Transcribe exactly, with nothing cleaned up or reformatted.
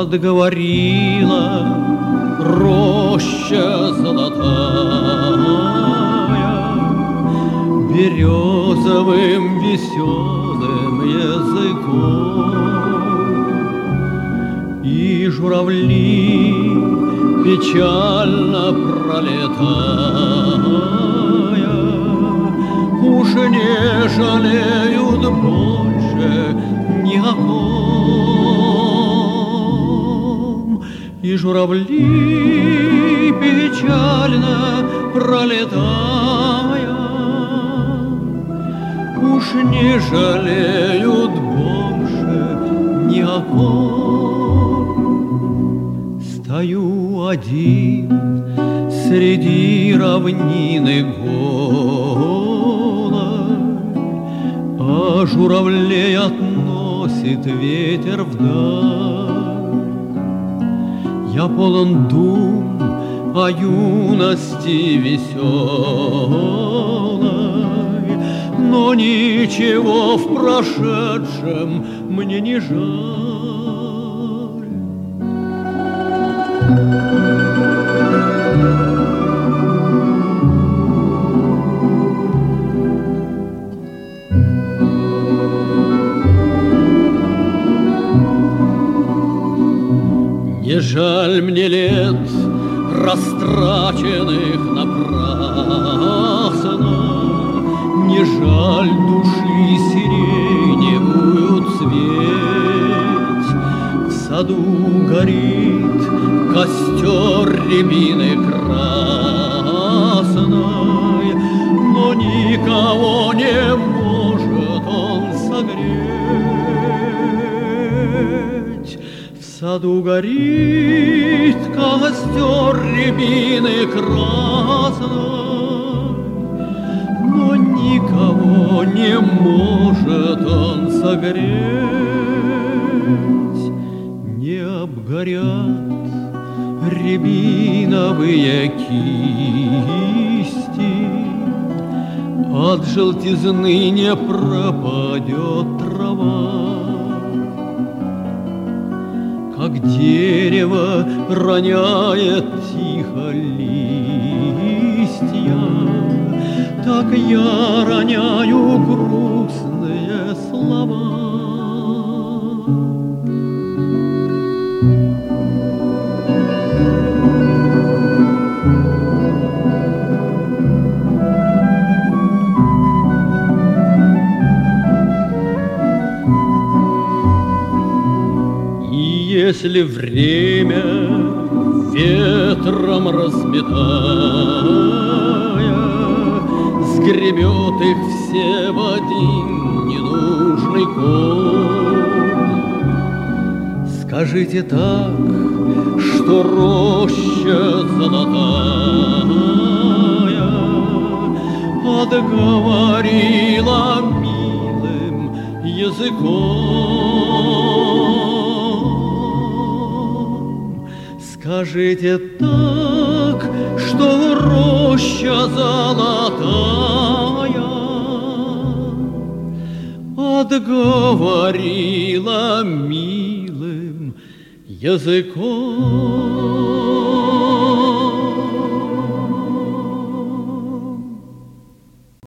Отговорила роща золотая березовым веселым языком, и журавли, печально пролетая, уж не жалеют больше ни о ком. И журавли, печально пролетая, уж не жалеют больше ни о ком. Стою один среди равнины голой, а журавлей относит ветер вдаль. Я полон дум о юности веселой, но ничего в прошедшем мне не жаль. Не жаль мне лет, растраченных напрасно, не жаль души сиреневую цветь. В саду горит костер рябины красной, но никого не может он согреть. В саду горит костер рябины красной, но никого не может он согреть. Не обгорят рябиновые кисти, от желтизны не пропадет трава. Как дерево роняет тихо листья, так я роняю грустные слова. Если время ветром разметая сгребет их все в один ненужный ком, скажите так, что роща золотая отговорила милым языком. Скажите так, что роща золотая отговорила милым языком.